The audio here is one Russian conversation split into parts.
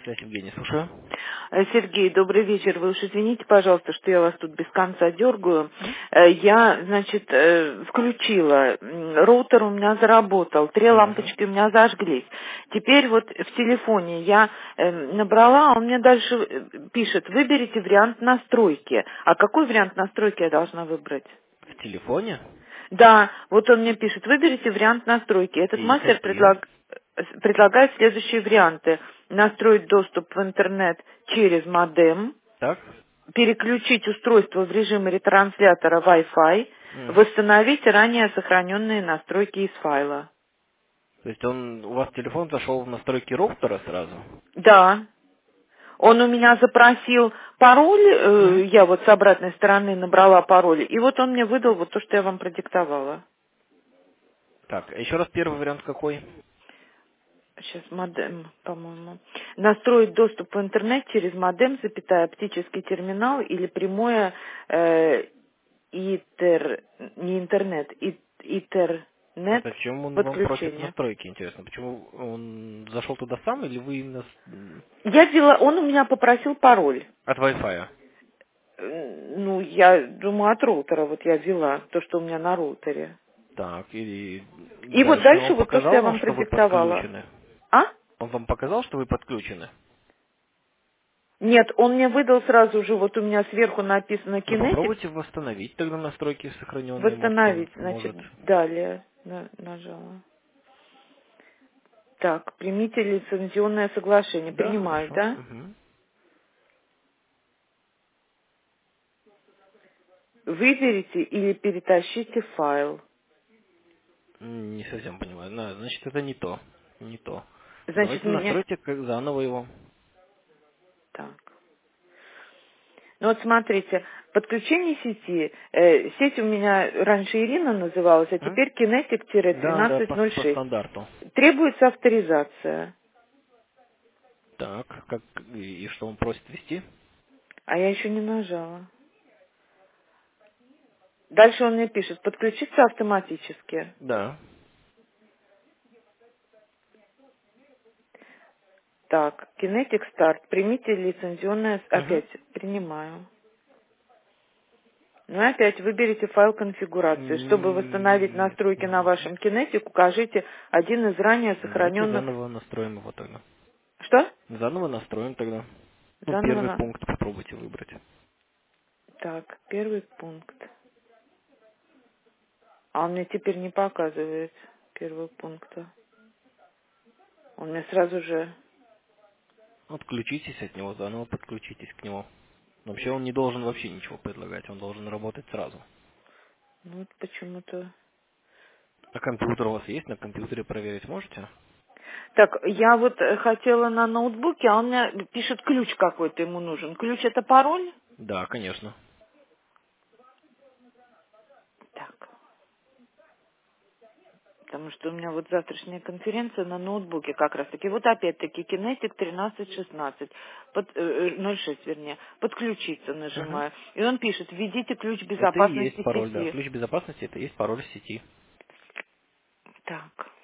Связь, Евгений, слушаю. Сергей, добрый вечер. Вы уж извините, пожалуйста, что я вас тут без конца дергаю. Я, значит, включила. Роутер у меня заработал. 3 Угу. лампочки у меня зажглись. Теперь вот в телефоне я набрала, а он мне дальше пишет: выберите вариант настройки. А какой вариант настройки я должна выбрать? В телефоне? Да, вот он мне пишет: выберите вариант настройки. Этот И мастер какие? предлагает следующие варианты. Настроить доступ в интернет через модем, Так? переключить устройство в режим ретранслятора Wi-Fi, Угу. восстановить ранее сохраненные настройки из файла. То есть у вас телефон зашел в настройки роутера сразу? Да, он у меня запросил пароль, Угу. я вот с обратной стороны набрала пароль, и вот он мне выдал вот то, что я вам продиктовала. Так, а еще раз первый вариант какой? Сейчас модем, по-моему. Настроить доступ в интернет через модем, запятая, оптический терминал или прямое не интернет, А интернет зачем он вам просит подключение. настройки, интересно? Почему он зашел туда сам или вы именно Я взяла, он у меня попросил пароль. от Wi-Fi? Ну, я думаю, от роутера вот я взяла, то, что у меня на роутере. Так, и И вот дальше дальше он вот то, что я показал вам, вам что вы продиктовала. подключены? А? Он вам показал, что вы подключены? Нет, он мне выдал сразу же, вот у меня сверху написано Ну, Kinetic. попробуйте восстановить тогда настройки сохраненные, может он Восстановить, значит, сможет. далее нажала. Так, примите лицензионное соглашение. Да, Принимаю, хорошо. да? Угу. Выберите или перетащите файл. Не совсем понимаю. Значит, это не то. Не то. Значит, Давайте мне... настройте заново его. Так. Ну вот смотрите, подключение сети. Сеть у меня раньше Ирина называлась, а М? теперь Да, да, по Kinetic-1306. стандарту. Требуется авторизация. Так, как и что он просит ввести? А я еще не нажала. Дальше он мне пишет: подключиться автоматически. Да. Так, Kinetic Start. Примите лицензионное... Угу. Опять принимаю. Ну и опять выберите файл конфигурации. Чтобы восстановить настройки на вашем Kinetic, укажите один из ранее Давайте сохраненных... заново настроим его тогда. Что? Заново настроим тогда. Ну, Заново первый на... пункт попробуйте выбрать. Так, первый пункт. А он мне теперь не показывает первого пункта. Он мне сразу же... Отключитесь от него, заново подключитесь к нему. Вообще он не должен вообще ничего предлагать, он должен работать сразу. Ну вот почему-то... А компьютер у вас есть? На компьютере проверить можете? Так, я вот хотела на ноутбуке, а он мне пишет, ключ какой-то ему нужен. Ключ — это пароль? Да, конечно. Так, потому что у меня вот завтрашняя конференция на ноутбуке как раз-таки. Вот опять-таки Kinetic 1316, 06 вернее, подключиться Угу. нажимаю. И он пишет: введите ключ Это и есть безопасности пароль, да. сети. Ключ безопасности это и есть пароль сети. Так.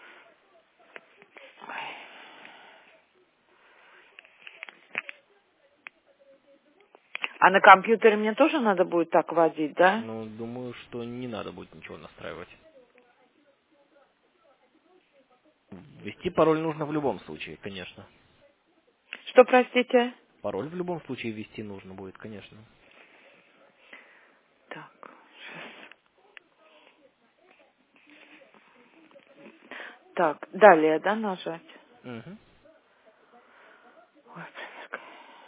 А на компьютере мне тоже надо будет так вводить, да? Но думаю, что не надо будет ничего настраивать. Ввести пароль нужно в любом случае, конечно. Что, простите? Пароль в любом случае ввести нужно будет, конечно. Так. Так, далее, да, нажать? Угу. Ой, проверка.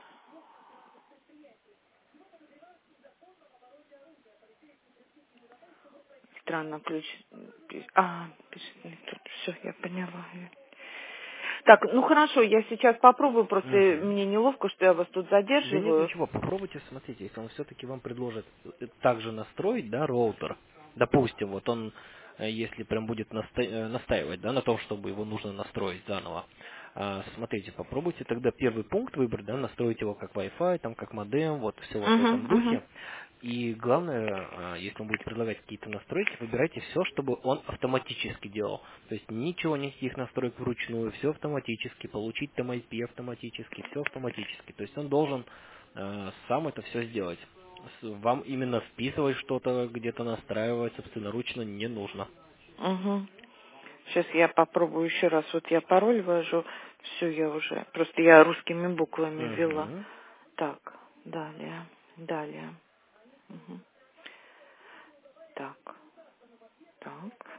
Странно, ключ... пишет не тут. Все, я поняла. Так, ну хорошо, я сейчас попробую, просто Угу. мне неловко, что я вас тут Да нет, задерживаю. ничего, попробуйте, смотрите, если он все-таки вам предложит также настроить, да, роутер, допустим, вот он, если прям будет настаивать, да, на том, чтобы его нужно настроить заново, смотрите, попробуйте тогда первый пункт выбрать, да, настроить его как Wi-Fi, там, как модем, вот все вот в Угу, этом угу. духе, И главное, если он будет предлагать какие-то настройки, выбирайте все, чтобы он автоматически делал. То есть ничего, никаких настроек вручную, все автоматически, получить там IP автоматически, все автоматически. То есть он должен сам это все сделать. Вам именно вписывать что-то, где-то настраивать собственноручно не нужно. Угу. Сейчас я попробую еще раз. Вот я пароль ввожу. Все, я уже. Просто я русскими буквами ввела. Мгм. Так, далее. Далее. Мгм. Так, так.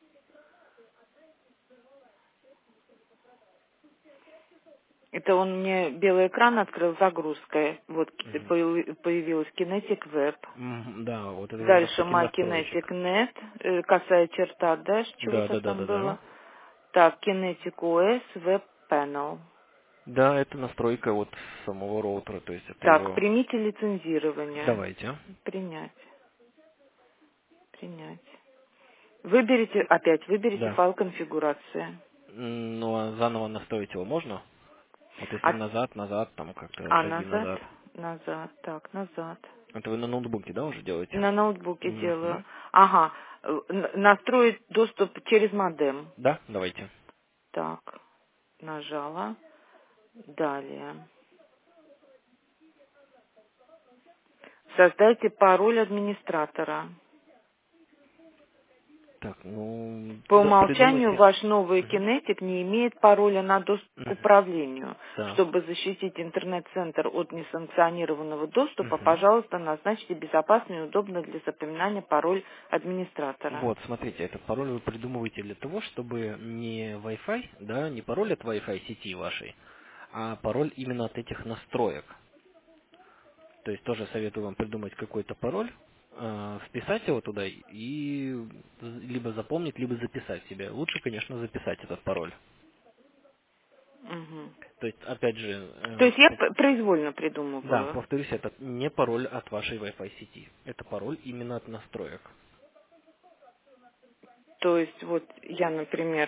Это он мне белый экран открыл загрузкой. Вот Мгм. появилась Kinetic Web. Да, вот это как раз Дальше таки My настройщик. Kinetic Net, косая черта, да, Да, чего-то да, да, там да, было. да. Так, Kinetic OS Web Panel. Да, это настройка вот самого роутера, то есть это Так, его. примите лицензирование. Давайте. Принять, принять. Выберите Да. файл конфигурации. Ну, а заново настроить его можно? Вот если А, назад, там как-то шаги назад, назад. назад, так, назад. Это вы на ноутбуке, да, уже делаете? На ноутбуке делаю. Мгм. Ага, настроить доступ через модем. Да, давайте. Так, нажала. Далее. Создайте пароль администратора. Так, ну, По умолчанию придумайте. ваш новый Мгм. кинетик не имеет пароля на доступ к Мгм. управлению. Да. Чтобы защитить интернет-центр от несанкционированного доступа, Мгм. пожалуйста, назначьте безопасный и удобный для запоминания пароль администратора. Вот, смотрите, этот пароль вы придумываете для того, чтобы не Wi-Fi, да, не пароль от Wi-Fi сети вашей, а пароль именно от этих настроек. То есть тоже советую вам придумать какой-то пароль, вписать его туда и либо запомнить, либо записать себе. Лучше, конечно, записать этот пароль. Мгм. То есть, опять же, То есть я произвольно да, придумываю. повторюсь, это не пароль от вашей Wi-Fi сети. Это пароль именно от настроек. То есть вот я, например,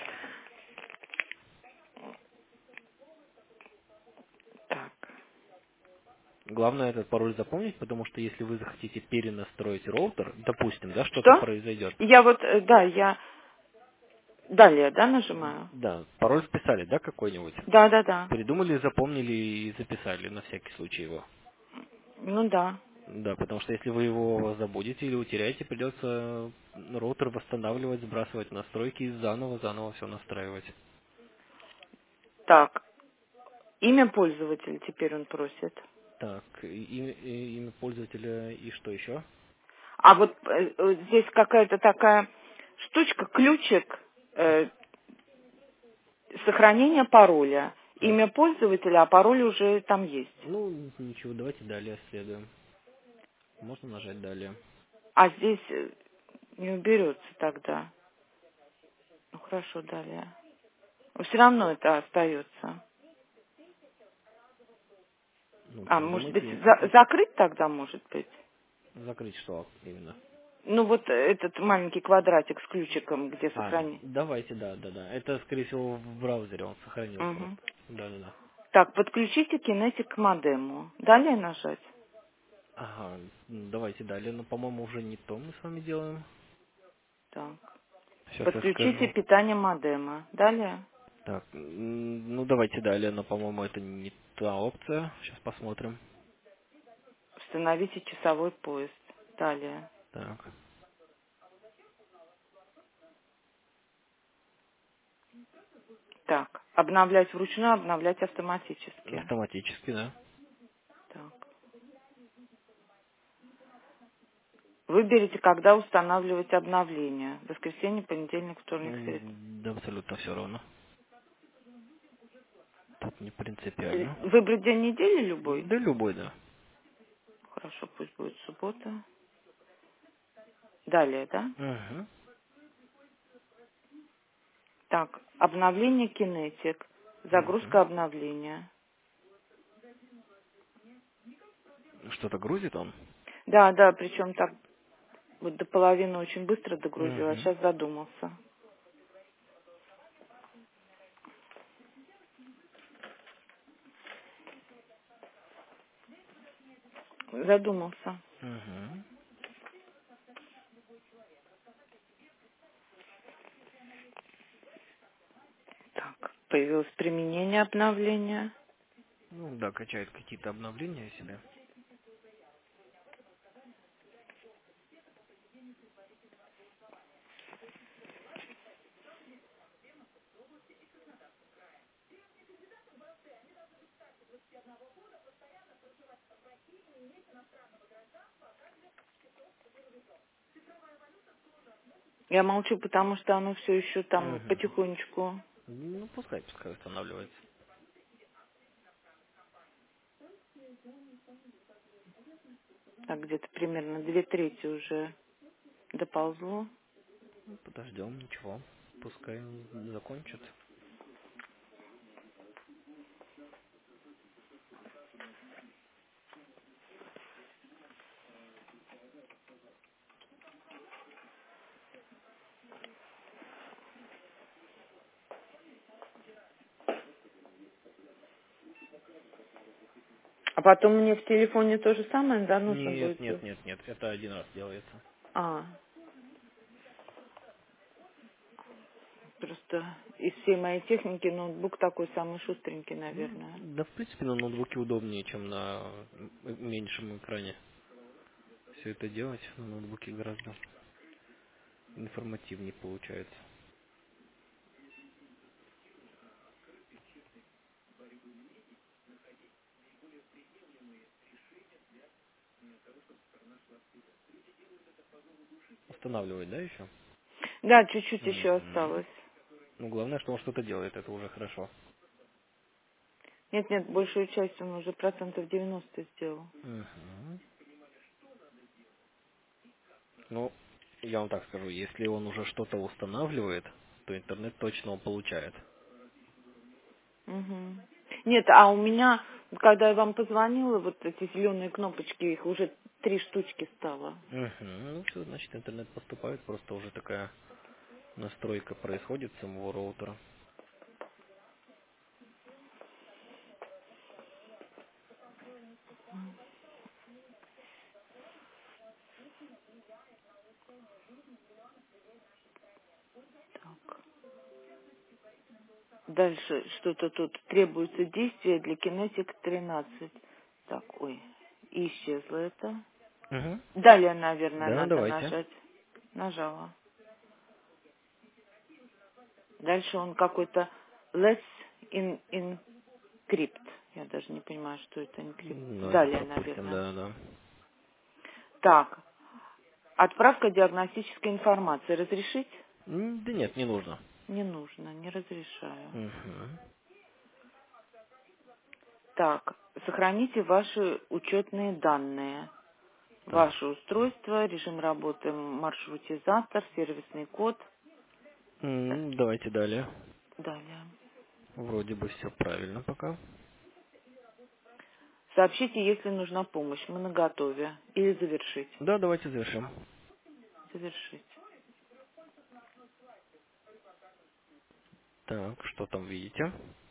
так. Главное этот пароль запомнить, потому что если вы захотите перенастроить роутер, допустим, да, что-то Что? произойдет. Я вот, да, я далее, да, нажимаю? Да, пароль вписали, да, какой-нибудь? Да, да, да. Придумали, запомнили и записали на всякий случай его. Ну да. Да, потому что если вы его забудете или утеряете, придется роутер восстанавливать, сбрасывать настройки и заново все настраивать. Так, имя пользователя теперь он просит. Так, имя пользователя и что еще? А вот здесь какая-то такая штучка, ключик сохранения пароля. Так, Имя пользователя, а пароль уже там есть. ну ничего, давайте далее следуем. Можно нажать далее. А здесь не уберется тогда. Ну хорошо, далее. Все равно это остается. Ну, А, может быть, придумайте, закрыть тогда, может быть? закрыть что именно. Ну вот этот маленький квадратик с ключиком, где сохранить. Давайте, да. Это, скорее всего, в браузере он сохранился Угу. просто. Да. Так, подключите кинетик к модему. Далее нажать. Ага, давайте далее, но, по-моему, уже не то мы с вами делаем. Так. Сейчас я Подключите скажу. питание модема. Далее. Так, ну давайте далее, но, по-моему, это не та опция. Сейчас посмотрим. Установите часовой поезд. Далее. Так, Так. Обновлять вручную, обновлять автоматически. автоматически, да. Так. Выберите, когда устанавливать обновление. Воскресенье, понедельник, вторник, среда. Да, абсолютно все равно. Тут не принципиально. Выбрать день недели любой? Да любой, да. Хорошо, пусть будет суббота. Далее, да? Угу. Так, обновление кинетик. Угу. Загрузка обновления. Что-то грузит он? Да, да, причем так вот до половины очень быстро догрузила, а Угу. сейчас задумался. Задумался. Угу. появилось применение обновления. Ну да, качает какие-то обновления себе. Я молчу, потому что оно все еще там Угу. потихонечку, Ну, пускай устанавливается. так где-то примерно 2/3 уже доползло. Ну, подождем, ничего. Пускай закончит. А потом мне в телефоне то же самое, да, нужно Нет, будет нет, делать? нет, нет. Это один раз делается. А, просто из всей моей техники ноутбук такой самый шустренький, Ну, наверное. да, в принципе, на ноутбуке удобнее, чем на меньшем экране. Все это делать на ноутбуке гораздо информативнее получается. Устанавливать, да, еще? Да, чуть-чуть еще Угу. осталось. Ну, главное, что он что-то делает, это уже хорошо. Нет, большую часть он уже процентов 90 сделал. Угу. Ну, я вам так скажу, если он уже что-то устанавливает, то интернет точно он получает. Мгм. Нет, а у меня, когда я вам позвонила, вот эти зеленые кнопочки, их уже 3 штучки стало. Угу. Ну, все, значит, интернет поступает, просто уже такая настройка происходит самого роутера. Дальше что-то тут требуется действие для Kinetic 13. Так, ой, и исчезло это. Угу. Далее, наверное, Да, надо давайте. нажать. Нажала. Дальше он какой-то Let's Encrypt. Я даже не понимаю, что это encrypt. Ну, это Далее, пропустим, наверное. да, да. Так, отправка диагностической информации. Разрешить? Да нет, не нужно. Не нужно, не разрешаю. Угу. Так, сохраните ваши учетные данные. Так. Ваше устройство, режим работы, маршрутизатор, сервисный код. Да, Давайте далее. далее. Вроде бы все правильно пока. Сообщите, если нужна помощь. Мы наготове. Или завершить. Да, давайте завершим. Завершить. Так, что там видите?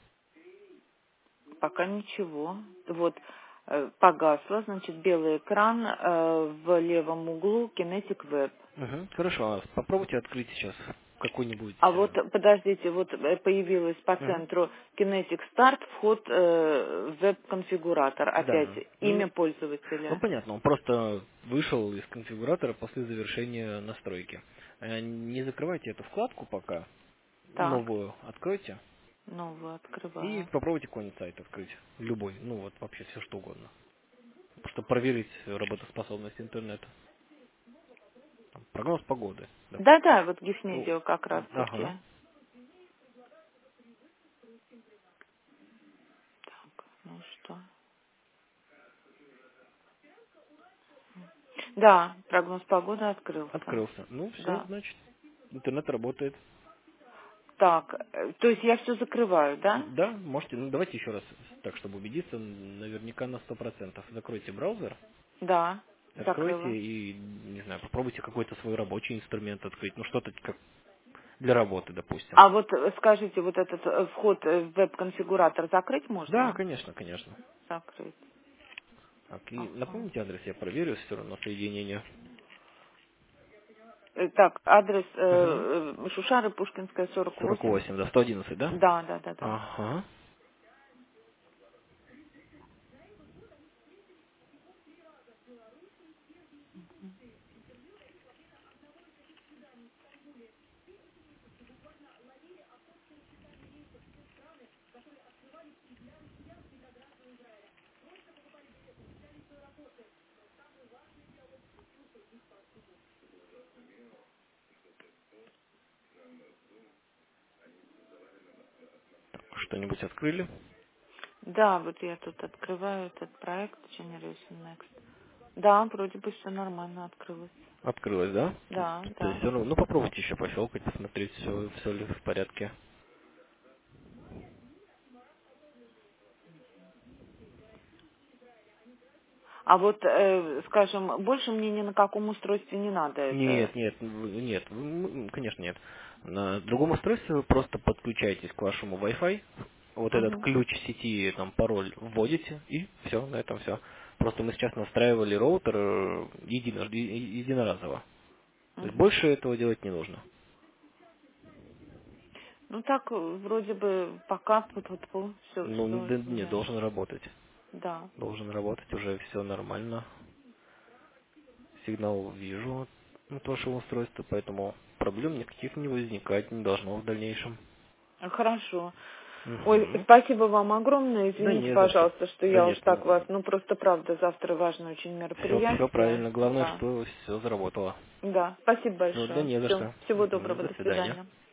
Пока ничего. Вот погасло, значит, белый экран в левом углу Kinetic Web. Угу. Хорошо, а попробуйте открыть сейчас какой-нибудь... А вот, подождите, вот появилось по Мгм. центру Kinetic Start, вход в веб-конфигуратор. Опять Да. имя Ну, пользователя. понятно, он просто вышел из конфигуратора после завершения настройки. Не закрывайте эту вкладку пока, Так, новую откройте новую и открываю. попробуйте какой-нибудь сайт открыть. Любой, ну вот вообще все что угодно. Чтобы проверить работоспособность интернета. Там, прогноз погоды, допустим. Да-да, вот О, Гифмедио как раз-таки. ага. Так, ну что. Да, прогноз погоды открылся. Открылся. Ну, все, Да. значит, интернет работает. Так, то есть я все закрываю, да? Да, можете, ну давайте еще раз, так, чтобы убедиться, наверняка на 100%. Закройте браузер, Да, откройте закрыла. и, не знаю, попробуйте какой-то свой рабочий инструмент открыть. Ну, что-то как для работы, допустим. А вот скажите, вот этот вход в веб-конфигуратор закрыть Да, можно? конечно, конечно. Закрыть. Так, и Ага. напомните адрес, я проверю все равно соединение. Так, адрес Угу. Шушары, Пушкинская, 48. 48, да, 111, да? Да, да, да, да. Ага. Что-нибудь открыли? Да, вот я тут открываю этот проект Generation Next. Да, вроде бы все нормально открылось. Открылось, да? Да, То есть да. все равно, ну попробуйте еще пощелкать, посмотреть, все ли в порядке. А вот, скажем, больше мне ни на каком устройстве не надо это. Нет, нет, нет, конечно нет. На другом устройстве вы просто подключаетесь к вашему Wi-Fi, вот этот Мгм, ключ сети, там пароль вводите, и все, на этом все. Просто мы сейчас настраивали роутер единоразово. То есть мгм. больше этого делать не нужно. Ну так, вроде бы пока все, Ну, все, да, не, должен работать. да. Должен работать, уже все нормально. Сигнал вижу от вашего устройства, поэтому проблем никаких не возникать не должно в дальнейшем. Хорошо. Ой, Мгм. спасибо вам огромное. Да Извините, не за что. пожалуйста, что Да я уж нет, так вас... Ну, просто правда, завтра важное очень все мероприятие. правильно. Главное, Да. что все заработало. Да. Спасибо Все, да большое. не за Все. что. Всего Мгм. доброго. До До свидания. свидания.